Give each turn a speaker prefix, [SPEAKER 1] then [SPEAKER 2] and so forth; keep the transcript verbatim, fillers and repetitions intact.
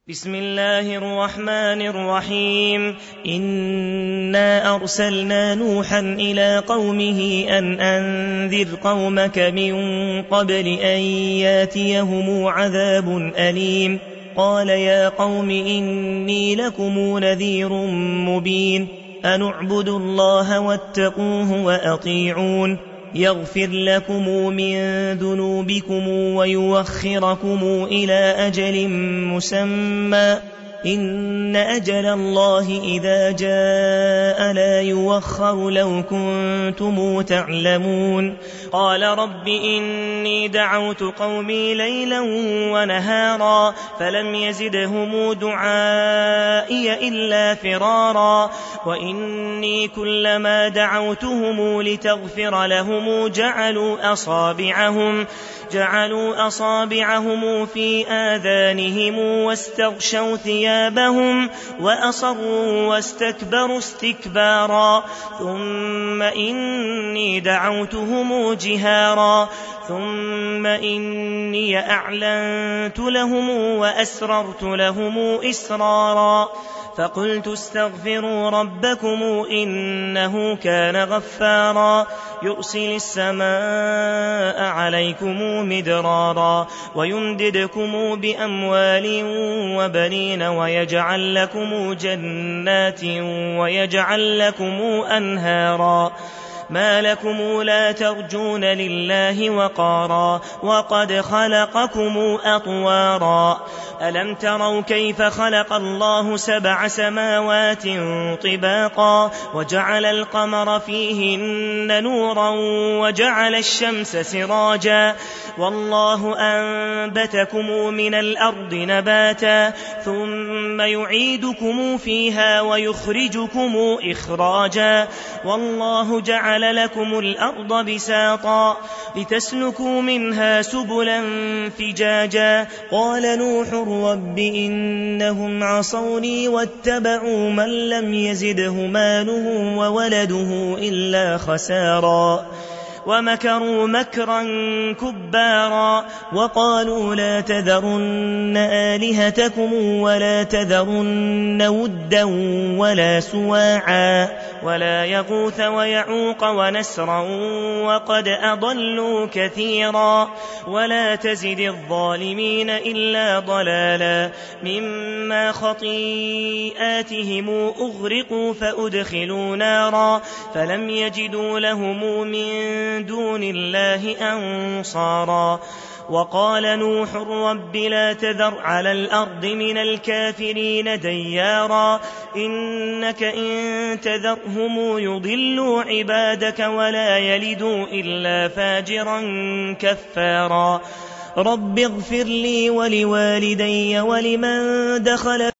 [SPEAKER 1] بسم الله الرحمن الرحيم إنا أرسلنا نوحا إلى قومه أن أنذر قومك من قبل أن ياتيهم عذاب أليم قال يا قوم إني لكم نذير مبين أن اعبدوا الله واتقوه وأطيعون يغفر لكم من ذنوبكم ويوخركم إلى أجل مسمى إن أجل الله إذا جاء لا يوخر لو كنتم تعلمون قال رب إني دعوت قومي ليلا ونهارا فلم يزدهم دعائي إلا فرارا وإني كلما دعوتهم لتغفر لهم جعلوا أصابعهم جعلوا أصابعهم في آذانهم واستغشوا ثيابهم وأصروا واستكبروا استكبارا ثم إني دعوتهم جهارا ثم إني أعلنت لهم وأسررت لهم إسرارا فقلت استغفروا ربكم إنه كان غفارا يرسل السماء عليكم مدرارا ويمددكم بأموال وبنين ويجعل لكم جنات ويجعل لكم أنهارا ما لكم لا ترجون لله وقارا وقد خلقكم أطوارا ألم تروا كيف خلق الله سبع سماوات طباقا وجعل القمر فيهن نورا وجعل الشمس سراجا والله أنبتكم من الأرض نباتا ثم يعيدكم فيها ويخرجكم إخراجا والله جعل لكم الأرض بساطا لتسلكوا منها سبلا فجاجا قال نوح رب إنهم عصوني واتبعوا من لم يزده ماله وولده إلا خسارا ومكروا مكرا كبارا وقالوا لا تذرن آلهتكم ولا تذرن ودا ولا سواعا ولا يغوث ويعوق ونسرا وقد أضلوا كثيرا ولا تزد الظالمين إلا ضلالا مما خطيئاتهم أغرقوا فأدخلوا نارا فلم يجدوا لهم من دون الله أنصارا وقال نوح رب لا تذر على الأرض من الكافرين ديارا إنك إن تذرهم يضلوا عبادك ولا يلدوا إلا فاجرا كفارا رب اغفر لي ولوالدي ولمن دخل